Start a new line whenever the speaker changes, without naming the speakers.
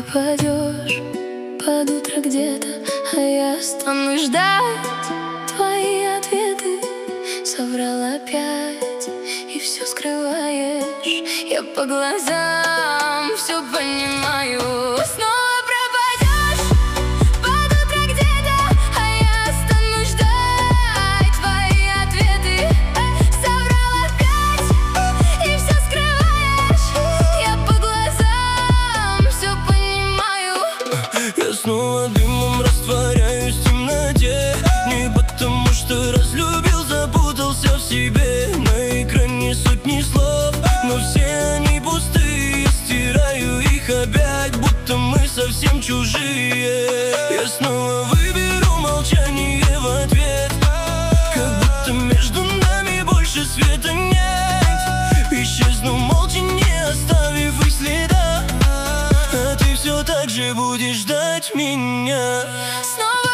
пропадешь под утро где-то, а я стану ждать твои ответы. Соврал опять и все скрываешь, я по глазам все понимаю. Снова пропадешь под утро где-то, а я стану ждать твои ответы. Соврал опять и все скрываешь, я по глазам все понимаю.
Я снова дымом растворяюсь в темноте, не потому что разлюбил, запутался в себе. На экране сотни слов, но все они пустые. Стираю их опять, будто мы совсем чужие. Я снова выберу молчание в ответ, как будто между нами больше света нет. Исчезну молча, не оставив и следа, а ты все так же будешь ждать меня.
Снова